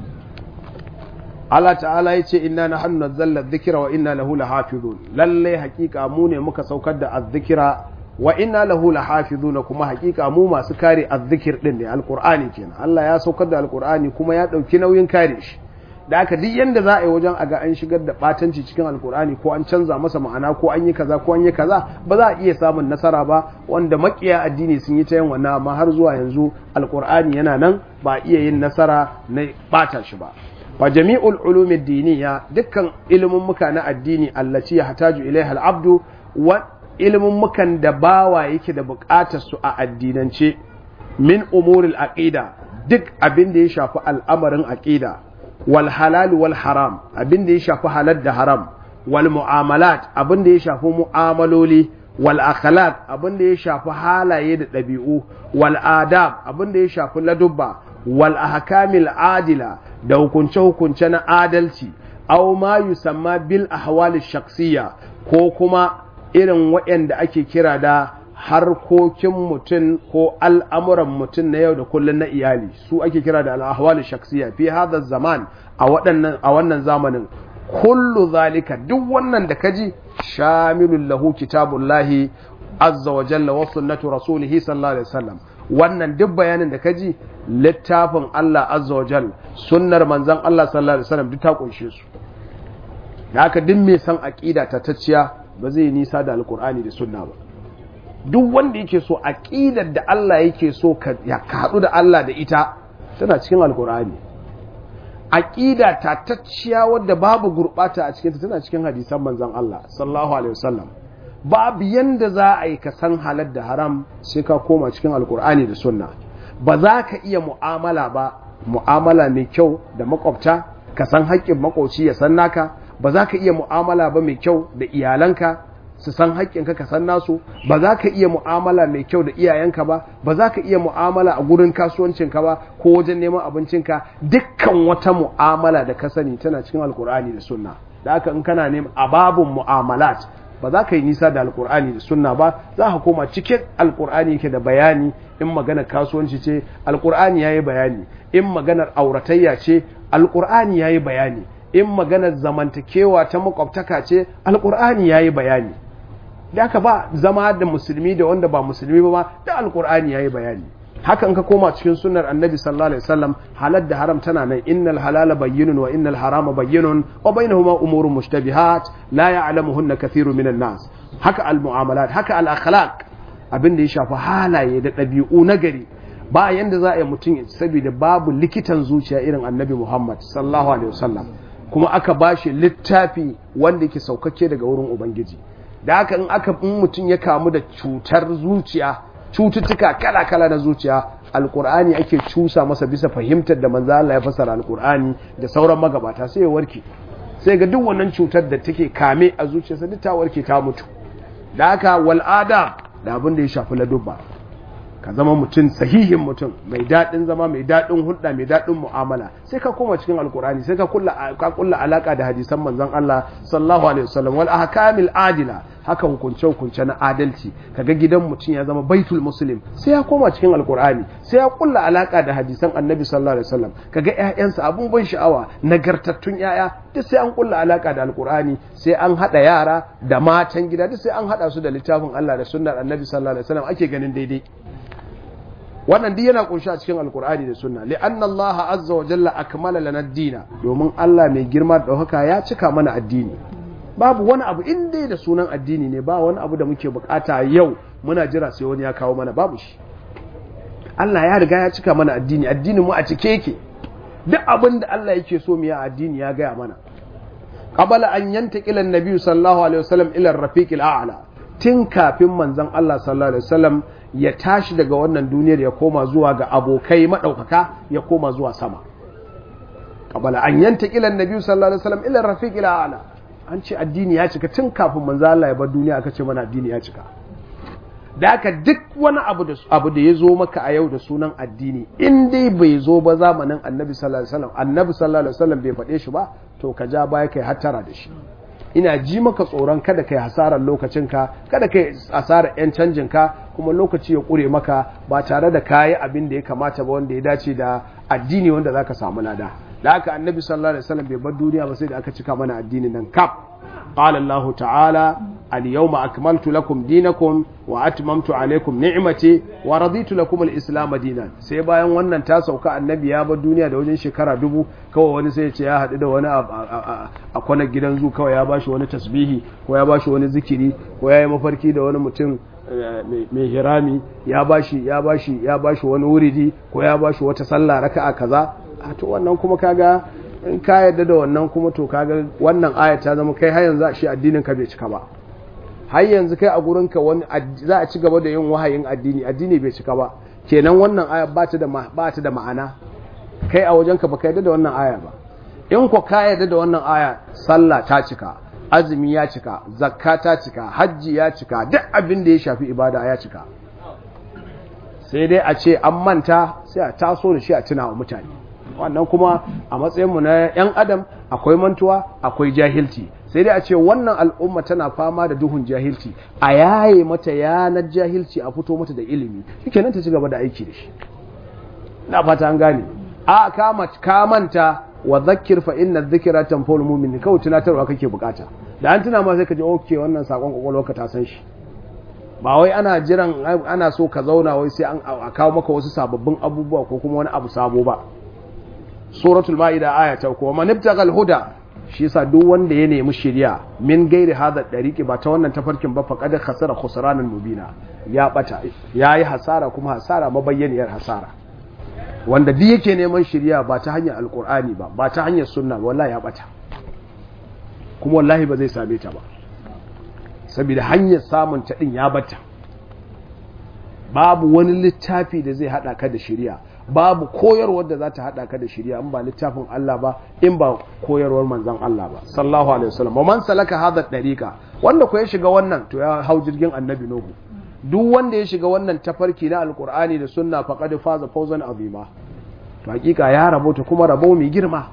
Allah ta'ala ya ce inna nahnu nazzalna dhikra wa inna lahu lahafizun. lalle hakika mu ne muka saukar da azzikira wa inna lahu lahafizuna, kuma hakika mu masu kare azzikir din ne, alqur'ani kenan. Allah ya saukar da alqur'ani kuma ya dauki nauyin kare shi. da haka duk yanda za a yi wajen aga an shigar da batanci cikin alqur'ani ko an canza masa ma'ana ko an yi kaza ko an yi kaza ba za a iya samun nasara ba, wanda makiya addini sun yi ta yin wannan, amma har zuwa yanzu alqur'ani yana nan ba iya yin nasara na bata shi ba. fa jami'ul ulumid diniya, dukkan ilimin muka na addini allati yahtaju ilaiha al-abdu, wa ilimin mukan da bawa yake da bukatar su a addinance, min umuril aqida, duk abin da ya shafi al'amarin aqida, wal halal wal haram, abin da ya shafi halal da haram, wal mu'amalat, abin da ya shafi mu'amaloli, wal akhlaq, abin da ya shafi halaye da dabi'u, wal adab, abin da ya shafi ladubba, wal ahkamil adila da hukunce hukunce na adalci aw ma yusamma bil ahwal shakhsiyya ko kuma irin waɗanda ake kira da harkokin mutum ko al'amuran mutum na yau da kullun na iyali su ake kira da al ahwal shakhsiyya fi hadha zaman a waɗannan a wannan zamanin kullu zalika duk wannan da kaji shamilul lahu kitabullahi azza wa jalla wa sunnatu rasulih sallallahu alaihi wasallam wannan duk bayanin da kaji littafin Allah azza wa jalla sunnar manzon Allah sallallahu alaihi wasallam duk ta kunshe su da haka duk mai san aqida ta tacciya ba zai nisa da alqur'ani da sunna ba duk wanda yake so aqidar da Allah yake so ka haɗu da Allah da ita tana cikin alqur'ani aqida ta tacciya wadda babu gurbata a cikin ta tana cikin hadisan manzon Allah sallallahu alaihi wasallam babu yanda za a yi ka san halal da haram sai ka koma cikin alkur'ani da sunna ba za ka iya mu'amala ba mu'amala mai kyau da makwabta ka san haƙƙin makwabci ya san naka ba za ka iya mu'amala ba mai kyau da iyalanka su san haƙƙinka ka san nasu ba za ka iya mu'amala mai kyau da iyayenka ba ba za ka iya mu'amala a gurin kasuwancinka ba ko wajen neman abincinka dukkan wata mu'amala da ka sani tana cikin alkur'ani da sunna da haka in kana neman ababun mu'amalat ba za ka yi nisa da alkur'ani da sunna ba za ka koma cikin alkur'ani yake da bayani in maganar kasuwanci ce alkur'ani yayi bayani in maganar auratayya ce alkur'ani yayi bayani in maganar zamantakewa ta makwabtaka ce alkur'ani yayi bayani da haka ba zama da musulmi da wanda ba musulmi ba da alkur'ani yayi bayani haka in ka koma cikin sunnar annabi sallallahu alaihi wasallam halal da haram tana nan innal halala bayyinun wa innal harama bayyinun wa bainahuma umurun mushtabihat la ya'lamuhunna kathirun minan nas haka al mu'amalat haka al akhlaq abin da ya shafi halaye da dabi'u nagari ba yanda za a yi mutum saboda babu likitan zuciya irin annabi Muhammad sallallahu alaihi wasallam kuma aka bashi littafi wanda yake saukakke daga wurin ubangiji da haka in aka in mutum ya kamu da cutar zuciya cututtuka kala-kala na zuciya alkur'ani ake cusa masa bisa fahimtar da manzo Allah ya fasara alkur'ani da sauran magabata sai ya warke sai ga duk wannan cutar da take kame a zuciyarsa duk ta warke ta mutu da haka wal adab da abin da ya shafi ladubba ka zama mutum sahihin mutum mai daɗin zama mai daɗin hulɗa mai daɗin mu'amala sai ka koma cikin alkur'ani sai ka kulla ka kulla alaka da hadisan manzon Allah sallallahu alaihi wasallam wal ahkamil adila haka hukunce hukunce na adalci kaga gidan mutum ya zama baitul muslim sai ya koma cikin alkur'ani sai ya kulla alaka da hadisan annabi sallallahu alaihi wasallam kaga ƴaƴansa abun ban sha'awa nagartattun ƴaƴa duk sai an kulla alaka da alkur'ani sai an hada yara da matan gida duk sai an hada su da littafin Allah da sunnar annabi sallallahu alaihi wasallam ake ganin daidai wannan duk yana kunshi a cikin alkur'ani da sunna li'anna Allah azza wa jalla akmala lana ad-dina domin Allah mai girma da haka ya cika mana addini babu wani abu in dai da sunan addini ne ba wani abu da muke bukata yau muna jira sai wani ya kawo mana babu shi Allah ya riga ya cika mana addini addinin mu a cike yake duk abin da Allah yake so mu yi addini ya gaya mana qabala an yantaqila an-nabi sallallahu alaihi wasallam ila ar-rafiq al-a'la tun kafin manzon Allah sallallahu alaihi wasallam ya tashi daga wannan duniyar ya koma zuwa ga abokai madaukaka ya koma zuwa sama qabala an yantaqila an-nabi sallallahu alaihi wasallam ila ar-rafiq al-a'la an ce addini ya cika tun kafin manzo Allah ya bar duniya aka ce mana addini ya cika da haka duk wani abu da abu da ya zo maka a yau da sunan addini in dai bai zo ba zamanin annabi sallallahu alaihi wasallam annabi sallallahu alaihi wasallam bai faɗe shi ba to ka ja baya kai hattara da shi ina ji maka tsoron kada kai hasarar lokacinka kada kai hasarar yan canjinka kuma lokaci ya kure maka ba tare da kayi abin da ya kamata ba wanda ya dace da addini wanda zaka samu lada da haka annabi sallallahu alaihi wasallam bai bar duniya ba sai da aka cika mana addinin nan kaf qala Allah ta'ala al-yawma akmaltu lakum dinakum wa atmamtu alaykum ni'mati wa raditu lakum al-islam dinan sai bayan wannan ta sauka annabi ya bar duniya da wajen shekara dubu kawai wani sai ya ce ya hadu da wani a kwanar gidan zu kawai ya bashi wani tasbihi ko ya bashi wani zikiri ko ya yi mafarki da wani mutum mai hirami ya bashi ya bashi ya bashi wani wuridi ko ya bashi wata sallah raka'a kaza to wannan kuma kaga in ka yarda da wannan kuma to kaga wannan aya ta zama kai har yanzu shi addinin ka bai cika ba har yanzu kai a gurin ka wani za a ci gaba da yin wahayin addini addini bai cika ba kenan wannan aya ba ta da ba ta da ma'ana kai a wajen ka baka yarda da wannan aya ba in ko ka yarda da wannan aya sallah ta cika azumi ya cika zakka ta cika hajji ya cika duk abin da ya shafi ibada ya cika sai dai a ce an manta sai a taso da shi a tuna wa mutane. Wannan kuma a matsayinmu na 'yan adam akwai mantuwa akwai jahilci, sai dai a ce wannan al'umma tana fama da duhun jahilci, a yaye mata yanar jahilci a fito mata da ilimi, shike nan ta ci gaba da aiki da shi. Na fata an gane. A ka manta wa zakir fa inna dhikra tanfa'ul mu'min, kawai tunatarwa kake bukata, da an tuna ma sai ka ji okay wannan sakon kokolwarka ta san shi. Ba wai ana jiran ana so ka zauna wai sai an a kawo maka wasu sababbin abubuwa ko kuma wani abu sabo ba. Suratul Ma'ida aya ta uku, man ibtagal huda, shi yasa duk wanda ya nemi shiriya min gairi hada dariqi ba ta wannan tafarkin ba faqad khasara khusranan mubina, ya bata yayi hasara kuma hasara mabayyaniyar hasara. Wanda duk yake neman shiriya ba ta hanyar alqur'ani ba ba ta hanyar sunna ba, wallahi ya bata, kuma wallahi ba zai same ta ba, saboda hanyar samun ta din ya bata. Babu wani littafi da zai hada ka da shiriya, babu koyarwar da za ta hada ka da shiriya in ba littafin Allah ba, in ba koyarwar manzon Allah ba sallallahu alaihi wasallam. Man salaka hadha dariqa, wanda ko ya shiga wannan to ya hau jirgin annabi Nuhu. Duk wanda ya shiga wannan tafarki na alqur'ani da sunna faqad faza fawzan azima, to hakika ya rabota kuma rabo mai girma.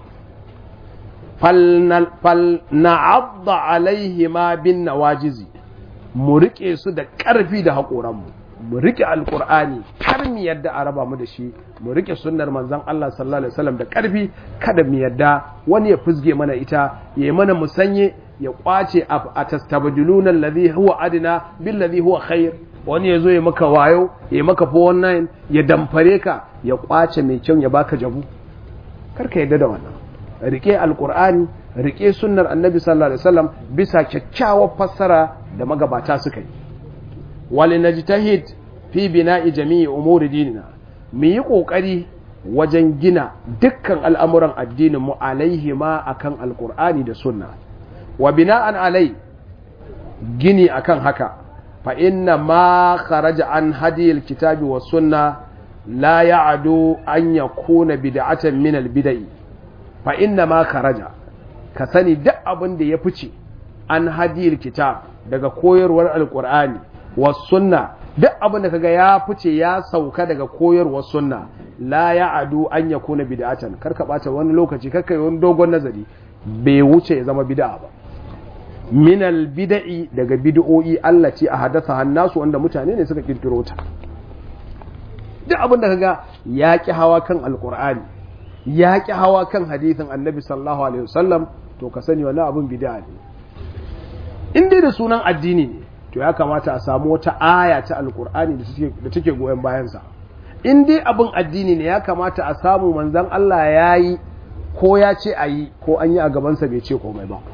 fal fal na'adda alaihima bin nawajizi, mu rike su da karfi da haƙoranmu, mu rike alkur'ani kar mu yadda a raba mu da shi, mu rike sunnar manzon Allah sallallahu alaihi wasallam da karfi, kada mu yadda wani ya fusge mana ita, yayi mana musanye, ya kwace a tastabdiluna alladhi huwa adna bil ladhi huwa khair. Wani yazo ya maka wayo, ya maka four one nine, ya damfare ka, ya kwace mai kyau ya baka jabu. Kar ka yadda da wannan. Rike alkur'ani, rike sunnar annabi sallallahu alaihi wasallam bisa kyakkyawar fassara da magabata suka yi. walinajtahid fi bina'i jami'i umuri dinina, mu yi kokari wajen gina dukkan al'amuran addinin mu alaihi ma akan alqur'ani da sunna, wa bina'an alai, gini akan haka, fa inna ma kharaja an hadiyil kitabi was sunna la ya'du an yakuna bid'atan min al bid'i. Fa inna ma kharaja, ka sani duk abin da ya fice an hadiyil kitab, daga koyarwar alqur'ani was sunna, duk abin da kaga ya fice ya sauka daga koyarwar sunna, la ya'adu an yakuna bid'atan, karka bata wani lokaci, karka yi wani dogon nazari, bai wuce ya zama bid'a ba. Min al bid'i, daga bid'o'i allati ahadatha hannasu, wanda mutane ne suka kirkiro ta. Duk abin da kaga ya ki hawa kan alqur'ani, ya ki hawa kan hadisin annabi sallallahu alaihi wasallam, to ka sani wannan abin bid'a ne. In dai da sunan addini ne, to ya kamata a samu wata aya ta alkur'ani da take goyon bayansa. In dai abin addini ne, ya kamata a samu manzon Allah ya yi ko ya ce a yi, ko an yi a gabansa bai ce komai ba.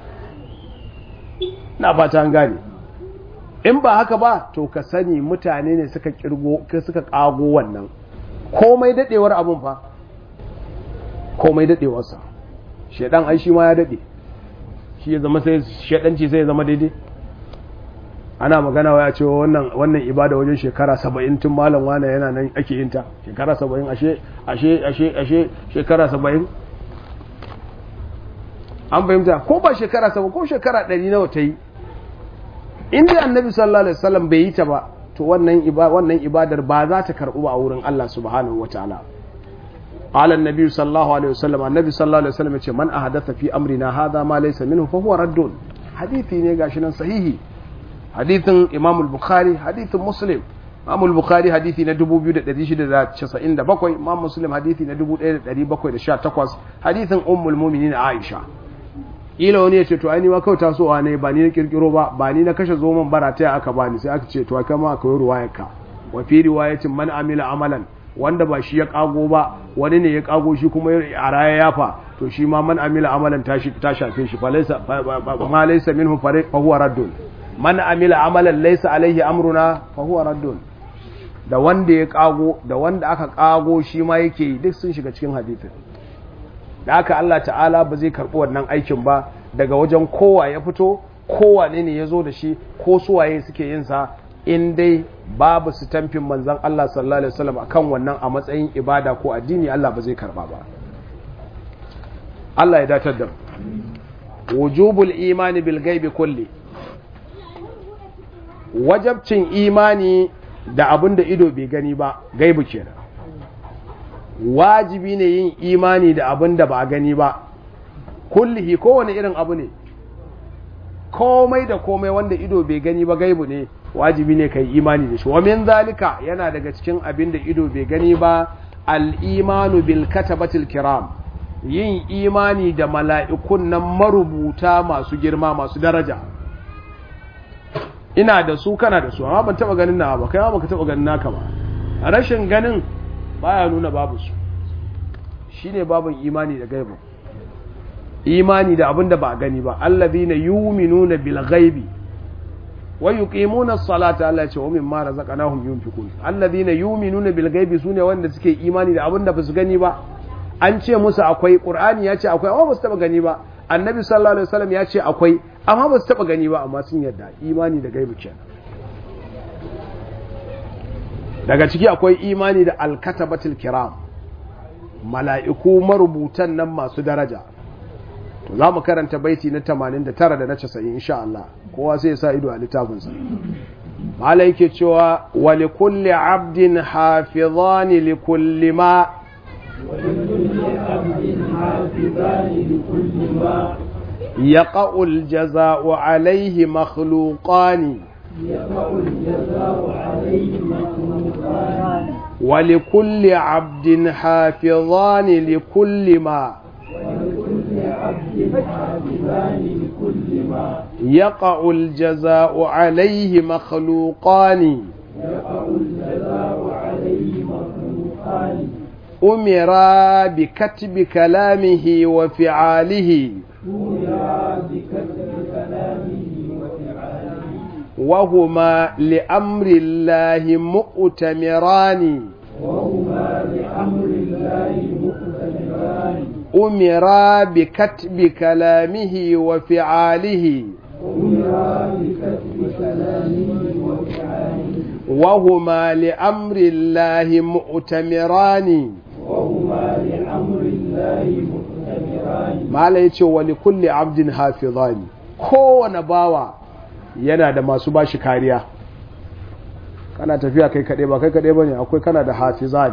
Na fata an gane. In ba haka ba, to ka sani mutane ne suka kirgo, suka kago wannan. Komai dadewar abin fa, komai dadewarsa. Shedan ai shi ma ya dade. Shi ya zama sai shedanci sai ya zama daidai. Ana magana waya cewa wannan wannan ibada wajen shekara saba'in tun malam wane yana nan ake yin ta. Shekara saba'in, ashe ashe ashe ashe shekara saba'in. An fahimta, ko ba shekara saba'in ko shekara ɗari nawa ta yi, in dai annabi sallallahu alaihi wasallam bai yi ta ba, to wannan ibada wannan ibadar ba za ta karɓu ba a wurin Allah subhanahu wataala. قال النبي صلى الله عليه وسلم النبي صلى الله عليه وسلم يقول من أحدث في أمرنا هذا ما ليس منه فهو رد. حديثي ne gashi nan sahihi, hadithin Imam al-Bukhari, hadithin Muslim. Imam al-Bukhari hadithi na dubu biyu da ɗari shida da casa'in da bakwai, Imam Muslim hadithi na dubu ɗaya da ɗari bakwai da sha takwas, hadithin Ummul Mu'minin Aisha. Ila wani ya ce to ai ni ma kawai tasowa ne, ba ni na kirkiro ba, ba ni na kashe zoman bara ta aka bani, sai aka ce to kai ma akwai ruwayarka. Wa fi riwayatin man amila amalan, wanda ba shi ya kago ba, wani ne ya kago shi kuma a raya yafa, to shi ma man amila amalan ta shafe shi, fa laysa ma laysa minhu fa huwa raddun. Man amila amalan laysa alaihi amruna fa huwa raddun. Da wanda ya kago da wanda aka kago shi ma yake, duk sun shiga cikin hadisin. Da haka Allah ta'ala ba zai karbi wannan aikin ba, daga wajen kowa ya fito, kowa ne ne ya zo da shi, ko suwaye suke yin sa, in dai babu su tamfin manzan Allah sallallahu alaihi wasallam akan wannan a matsayin ibada ko addini, Allah ba zai karba ba. Allah ya datar da wujubul imani bil ghaibi kulli, wajabcin imani da abin da ido bai gani ba gaibu kenan. Wajibi ne yin imani da abin da ba a gani ba, kullihi kowane irin abu ne, komai da komai wanda ido bai gani ba gaibu ne, wajibi ne kai imani da shi. Wa min zalika yana daga cikin abin da ido bai gani ba al-imanu bil katabatil kiram, yin imani da mala'ikun nan marubuta masu girma masu daraja. Ina da su kana da su, amma ban taba ganin nawa ba, kai ma baka taba ganin naka ba. Rashin ganin baya nuna babu su, shine babun imani da gaibu. Imani da abin da ba a gani ba, allazina yu'minuna bil ghaibi wa yuqimuna as-salata, Allah ya ce wa mimma razaqnahum yunfiqun. Allazina yu'minuna bil ghaibi sune wanda suke imani da abin da ba su gani ba. An ce musu akwai, Qur'ani ya ce akwai amma ba su taba gani ba, Annabi sallallahu alaihi wasallam ya ce akwai amma ba su taba gani ba, amma sun yarda. Imani da gaibi kenan. Daga ciki akwai imani da al-katabatil kiram, mala'iku marubutan nan masu daraja. To za mu karanta baiti na tamanin da tara da na casa'in insha Allah, kowa sai ya sa ido a littafinsa. Mala yake cewa wa li kulli abdin hafizani li kulli ma yaqa'u al-jazaa'u alayhi makhluqani wa li kulli abdin hafizani li kulli ma يقع الجزاء عليه مخلوقان أمرا بكتب كلامه وفعاله وهما لأمر الله مؤتمران أمرا بكتب كلامه وفعاله وهما لأمر الله مؤتمران ما لا يتشو ولكل عبد حافظان كون باوا yana da masu bashi kariya. Kana tafiya kai kaɗai ba kai kaɗai bane, akwai kana da hafizani,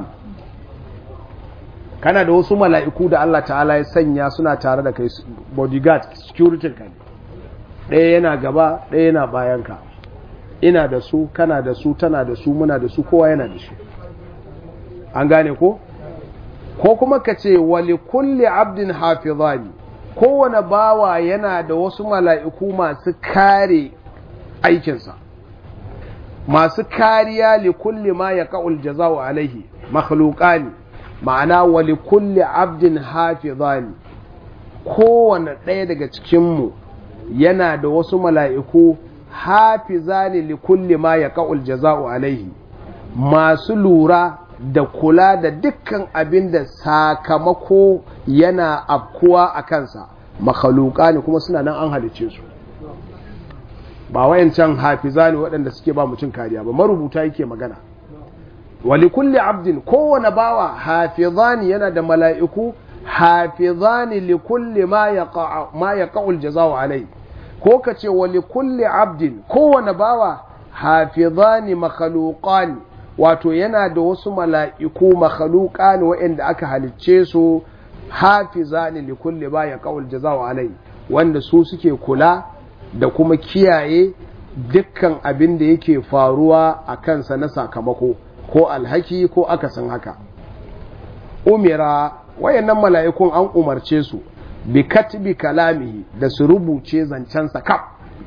kana da wasu mala'iku da Allah ta'ala ya sanya suna tare da kai, bodyguard, security ka ne, ɗaya yana gaba ɗaya yana bayanka. Ina da su, kana da su, tana da su, muna da su, kowa yana da su. An gane ko? Ko kuma ka ce wali kulli abdin hafizani, kowane bawa yana da wasu mala'iku masu kare aikinsa, masu kariya li kulli ma yaqa'ul jaza'u alaihi makhluqani, ma'ana wali kulli abdin hafizani, kowane ɗaya daga cikinmu yana da wasu mala'iku hafizani li kulli ma yaqa'ul jaza'u alaihi, masu lura da kula da dukkan abin da sakamako yana afkuwa a kansa, makhluqani kuma suna nan an halice su. Ba wayancan hafizani waɗanda suke ba mutum kariya ba, marubuta yake magana. Wali kulli abdin, kowane bawa hafizani yana da mala'iku hafizani li kulli ma yaqa ma yaqa'ul jaza'u alai, ko kace wali kulli abdin, kowane bawa hafizani makhluqani, wato yana da wasu mala'iku makhluqani waɗanda aka halicce su hafizani li kulli ma yaqa'ul jaza'u alai, wanda su suke kula da kuma kiyaye dukkan abin da yake faruwa a kansa na sakamako ko alhaki ko akasin haka. Umira, wayannan mala'ikun an umarce su bi katbi kalamihi, da su rubuce zancensa kaf.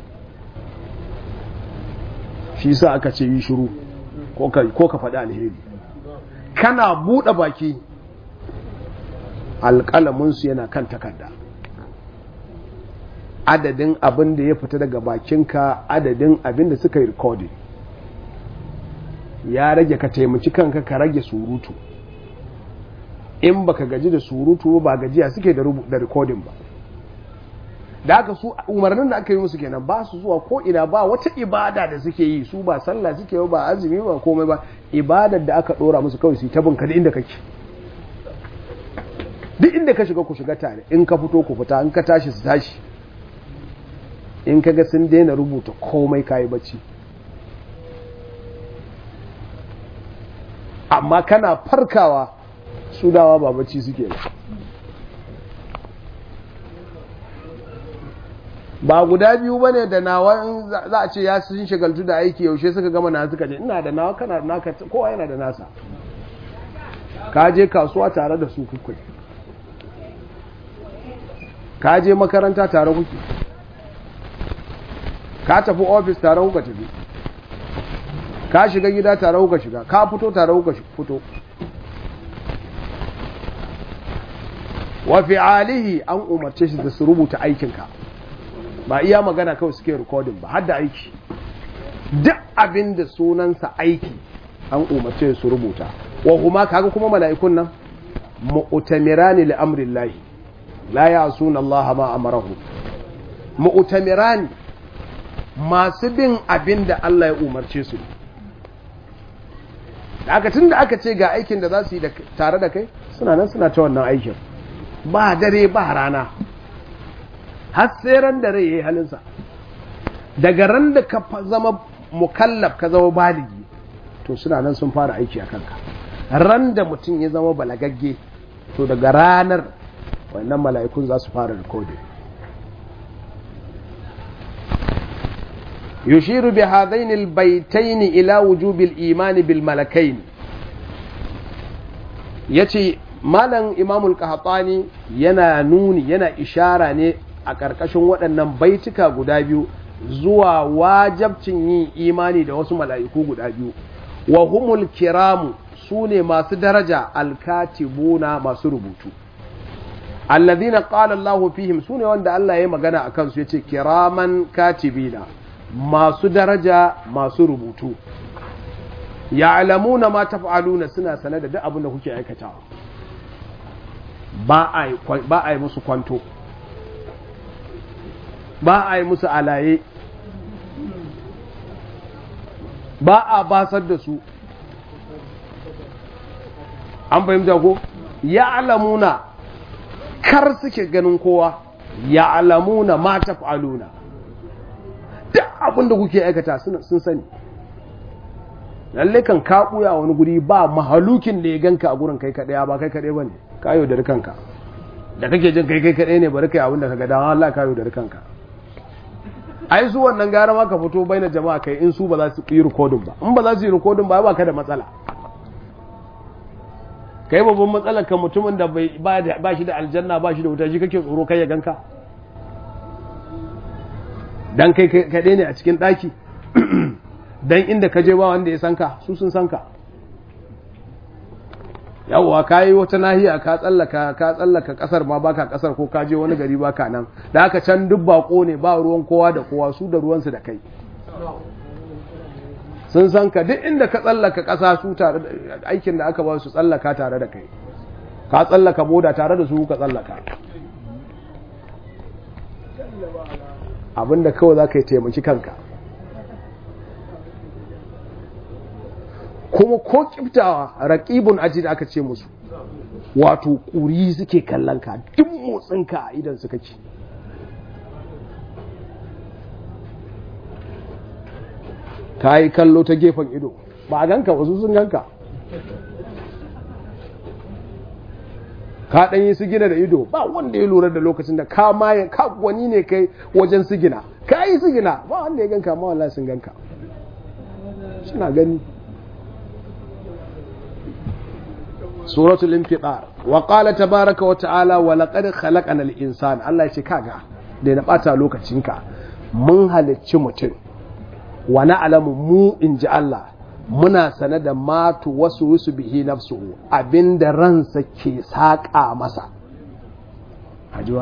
Shi sa aka ce yi shiru ko ka ko ka faɗi alheri. Kana buɗe baki alƙalamin su yana kan takarda. Adadin abin da ya fita daga bakinka, adadin abin da suka yi recording. Ya rage ka taimaki kanka ka rage surutu. In baka gaji da surutu ba gajiya suke da da recording ba. Da haka su umarnin da aka yi musu kenan, ba su zuwa ko ina, ba wata ibada da suke yi, su ba sallah suke yi, ba azumi ba komai ba, ibadar da aka dora musu kawai su ta binka da inda kake. Duk inda ka shiga ku shiga tare, in ka fito ku fita, in ka tashi su tashi. In kaga sun daina rubuta komai kayi bacci. amma kana farkawa su dawa ba bacci suke ba. Ba guda biyu bane da nawa za a ce ya sun shagaltu da aiki yaushe suka gama na suka je ina da nawa kana naka kowa yana da nasa. Ka je kasuwa tare da su kuke, ka je makaranta tare kuke, ka tafi ofis tare kuka tafi, ka shiga gida tare kuka shiga, ka fito tare kuka fito. Wa fi'alihi an umarce shi da su rubuta aikinka, ba iya magana kawai suke recording ba, har da aiki. Duk abin da sunansa aiki an umarce su rubuta. Wa huma kaga kuma mala'ikun nan mu'tamirani li amrillahi la ya'suna Allah ma amarahu. Mu'tamirani masu bin abin da Allah ya umarce su. Da aka tunda aka ce ga aikin da za su yi tare da kai suna nan suna ta wannan aikin ba dare ba rana har sai ran da rai yayi halinsa. Daga ran da ka zama mukallaf ka zama baligi to suna nan sun fara aiki a kanka. Ran da mutum ya zama balagagge to daga ranar wannan mala'ikun za su fara recording. yushiru bi hadaini albaytaini ila wujubi al-iman bil malakain. Yace malam Imam al-Qahtani yana nuni yana ishara ne a karkashin waɗannan baituka guda biyu zuwa wajibcin yin imani da wasu mala'iku guda biyu. Wa humul kiramu sune masu daraja, alkatibuna masu rubutu, alladhina qala Allahu fihim sune wanda Allah ya yi magana akan su yace kiraman katibina masu daraja masu rubutu, ya'lamuna ma taf'aluna suna sanar da duk abin da kuke aikatawa. Ba a ba a yi musu kwanto, ba a yi musu alaye, ba a basar da su. An fahimta ko? Ya'lamuna kar suke ganin kowa, ya'lamuna ma taf'aluna duk abin da kuke aikata sun sani. Lalle kan ka buya wani guri ba mahalukin da ya ganka a gurin kai kadai ba kai kadai bane, ka yaudar kanka. Da kake jin kai kai kadai ne bari kai abin da kaga dan Allah ka yaudar kanka. Ai su wannan gara ma ka fito baina jama'a kai in su ba za su yi recording ba, in ba za su yi recording ba ba ka da matsala. Kai babban matsalar ka mutumin da ba shi da aljanna ba shi da wuta shi kake tsoro kai ya ganka. Dan kai kaɗai ne a cikin ɗaki, dan inda ka je ba wanda ya san ka, su sun san ka. Yawwa ka yi wata nahiya ka tsallaka ka tsallaka ƙasar ma baka ƙasar ko ka je wani gari baka nan, da haka can duk baƙo ne ba ruwan kowa da kowa, su da ruwansu da kai. Sun san ka duk inda ka tsallaka ƙasa su tare da aikin da aka ba su tsallaka tare da kai, ka tsallaka boda tare da su ka tsallaka. Abinda kawai za ka yi taimaki kanka. Kuma ko kiftawa raƙibun aji da aka ce musu, wato ƙuri suke kallon ka duk motsinka a idan su kake. Ka yi kallo ta gefen ido ba a ganka wasu sun ganka, ka ɗan yi sigina da ido ba wanda ya lura da lokacin da ka maye ka wani ne kai wajen sigina, ka yi sigina ba wanda ya ganka, ma wallahi sun ganka, suna gani. Suratul Infitar. Wa qala tabaraka wa ta'ala wa laqad khalaqana al-insana. Allah ya ce kaga da na bata lokacinka, mun halicci mutum, wa na'lamu mu inji Allah muna sane da matu wasu wasu bihi nafsuhu abinda ransa ke saƙa masa. Hajiwa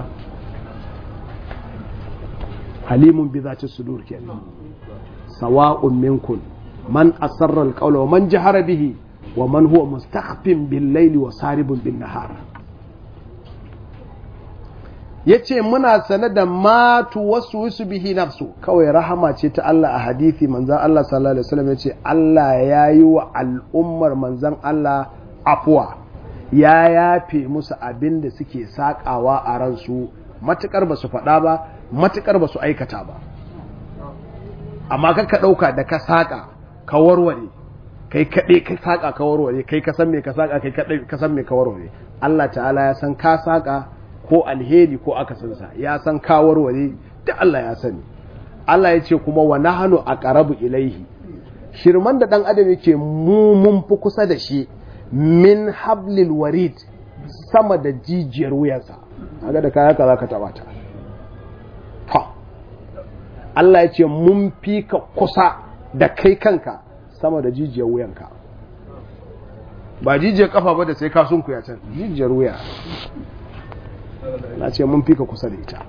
halimun bi zati sudur kenan. Sawa'un minkum man asarra al-qawla wa man jahara bihi wa man huwa mustakhfin bil layli wa saribun bin nahar. Yace muna sane da matu wasu wasu bihi nafsu, kawai rahama ce ta Allah. A hadisi manzon Allah sallallahu alaihi wasallam yace Allah ya yi wa al'ummar manzon Allah afwa, ya yafe musu abin da suke sakawa a ransu, matukar ba su faɗa ba, matukar ba su aikata ba. Amma kakka ɗauka da ka saka ka warware kai kaɗai ka saƙa ka warware kai ka san me ka saƙa kai kaɗai ka san me ka warware. Allah ta'ala ya san ka saƙa ko alheri ko akasinsa, ya san ka warware da Allah ya sani. Allah ya ce kuma wa nahnu aqrabu ilaihi, shirman da dan adam yake mu mun fi kusa da shi min hablil warid, sama da jijiyar wuyansa. Kaga da kaya ka zaka taba ta. Ha. Allah ya ce mun fi ka kusa da kai kanka sama da jijiyar wuyanka. Ba jijiyar kafa ba da sai ka sunkuya can, jijiyar wuya. Na ce mun fi ka kusa da ita.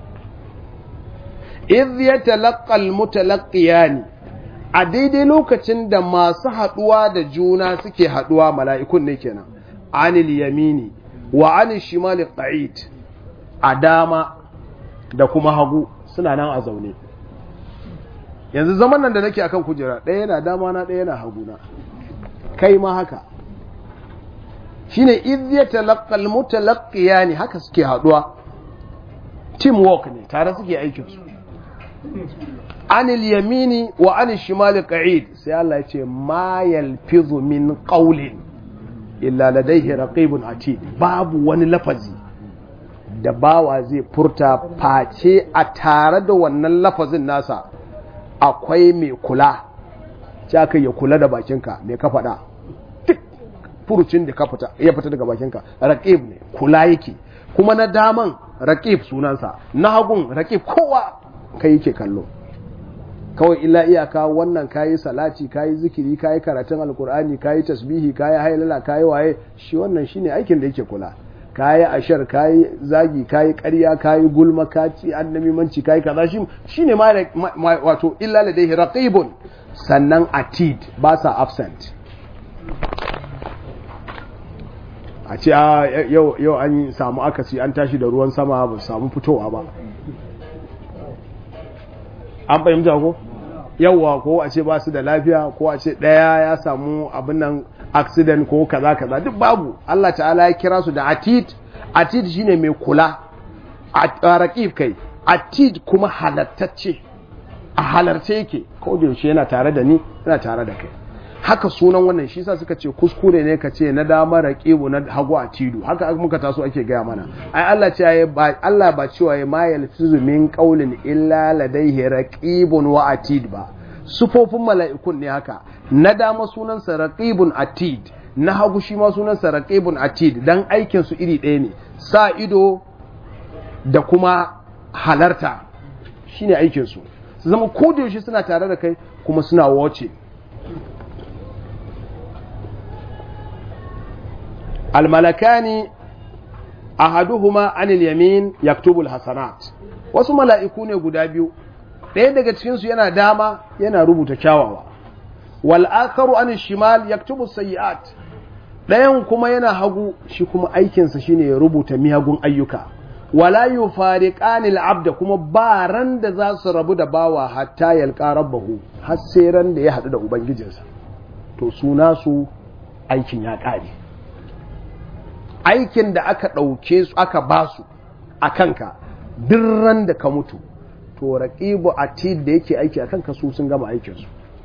idh yatalaqqa almutalaqqiyan, a daidai lokacin da masu haduwa da juna suke haduwa, mala'ikun ne kenan, anil yamini wa anil shimali qa'id, a dama da kuma hagu suna nan a zaune. Yanzu zaman nan da nake akan kujera, ɗaya yana dama na, ɗaya yana hagu na, kai ma haka. Shine idh yatalaqqa almutalaqqiyan, haka suke haduwa, teamwork ne, tare suke aikin su. Anil yamini wa anil shimali qa'id, sai Allah ya ce ma yalfizu min qawlin illa ladayhi raqibun atid, babu wani lafazi da bawa zai furta face a tare da wannan lafazin nasa akwai mai kula. Sai aka ya kula da bakinka, mai ka faɗa, duk furucin da ka fita ya fita daga bakinka raqib ne, kula yake. Kuma na daman raqib sunansa, na hagun raqib, kowa kai yake kallo. Kawai illa iyaka wannan kayi salati, kayi zikiri, kayi karatun alkur'ani, kayi tasbihi, kayi hailala, kayi waye, shi wannan shine aikin da yake kula. Kayi ashar, kayi zagi, kayi ƙarya, kayi gulma, kaci annamimanci, kayi kaza, shi shine ma wato illa ladayhi raqibun. Sannan atid, ba sa absent. A ce yau yau an samu akasi, an tashi da ruwan sama, ba samu fitowa ba. An fahimta ko? Yawwa, ko a ce ba su da lafiya, ko a ce ɗaya ya samu abin nan accident ko kaza kaza, duk babu. Allah ta'ala ya kira su da atid. Atid shine mai kula, a raqib kai. Atid kuma halattacce, a halarce yake, ko da yaushe yana tare da ni, yana tare da kai. Haka sunan wannan, shi sa suka ce kuskure ne ka ce na dama raqibu na hagu atidu. Haka muka taso ake gaya mana. Ai Allah ce ya ba, Allah ba cewa ya ma yalfizu min qawlin illa ladayhi raqibun wa atid ba. Sufofin mala'ikun ne haka. Na dama sunansa raqibun atid, na hagu shi ma sunansa raqibun atid, dan aikin su iri ɗaya ne. Sa ido da kuma halarta shine aikin su. Su zama ko da yaushe suna tare da kai kuma suna watching. Almalakani ahaduhuma anil yamin yaktubul hasanat, wasu mala'iku ne guda biyu, ɗaya daga cikinsu yana dama yana rubuta kyawawa, wal akharu anil shimal yaktubus sayyi'at, ɗayan kuma yana hagu, shi kuma aikinsa shine ya rubuta miyagun ayyuka. Wala yufariqanil abda, kuma ba ran da za su rabu da bawa hatta yalqa rabbahu, har sai ran da ya haɗu da ubangijinsa. To suna su aikin ya ƙare. Aikin da aka ɗauke su aka ba su a kanka, ran da ka mutu, to raqibu atid da yake aiki a kanka su sun gama aikinsu.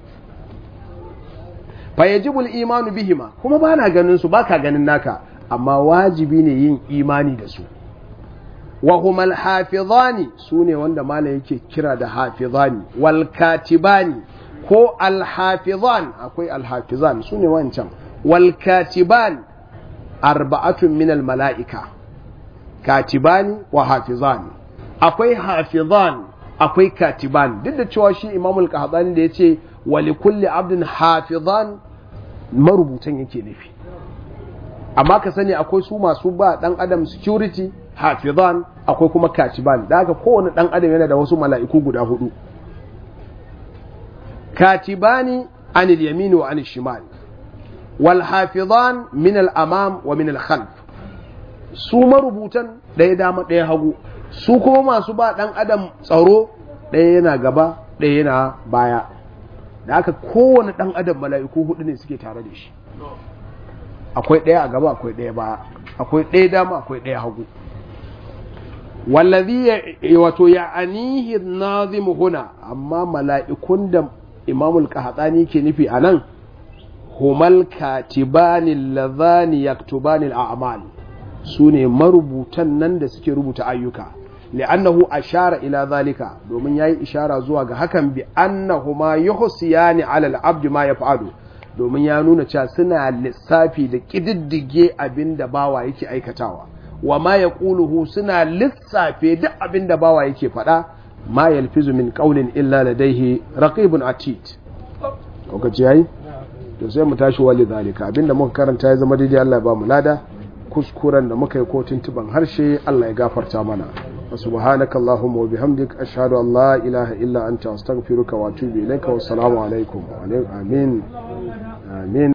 Fa yajibul imanu bihima, kuma ba na ganin su, ba ka ganin naka, amma wajibi ne yin imani da su. Wa humal hafizani, su ne wanda malam yake kira da hafizani, wal katibani ko alhafizan, akwai alhafizan su ne wancan, wal katibani arba'atun minal mala'ika, katibani wa hafizani. Akwai hafizan, akwai katibani, duk da cewa shi imamul qahtani da ya ce wali kulli abdin hafizan, marubutan yake nufi. Amma ka sani akwai su masu ba ɗan adam security, hafizan, akwai kuma katibani. Da haka kowane ɗan adam yana da wasu mala'iku guda hudu. Katibani anil yamini wa anil shimali, walhafizan min al'amam wa min al-khalf, su marubutan ɗaya dama ɗaya hagu, su kuma masu ba ɗan adam tsaro ɗaya yana gaba ɗaya yana baya. Da aka kowane ɗan adam mala'iku hudu ne suke tare da shi, akwai ɗaya a gaba akwai ɗaya baya, akwai ɗaya dama akwai ɗaya hagu. Wallazi wato ya anihi nazimu huna, amma mala'ikun da imamul qahtani ke nufi a nan, humal katibani alladhani yaktubani al-a'mal sune marubutan nan da suke rubuta ayyuka li'annahu ashara ila zalika domin yayi ishara zuwa ga hakan bi annahuma yuhsiyani 'ala al-'abd ma yaf'alu domin ya nuna cewa suna lissafi da kididdige abinda bawa yake aikatawa wa ma yaquluhu suna lissafe duk abinda bawa yake faɗa ma yalfizu min qawlin illa ladayhi raqibun atid ko ji yayi to sai mu tashi wali zalika abinda muka karanta ya zama daidai Allah ya ba mu lada kuskuren da muka yi ko tuntuban harshe Allah ya gafarta mana subhanaka allahumma wa bihamdik ashhadu an la ilaha illa anta astaghfiruka wa atubu ilaika wa assalamu alaikum amin amin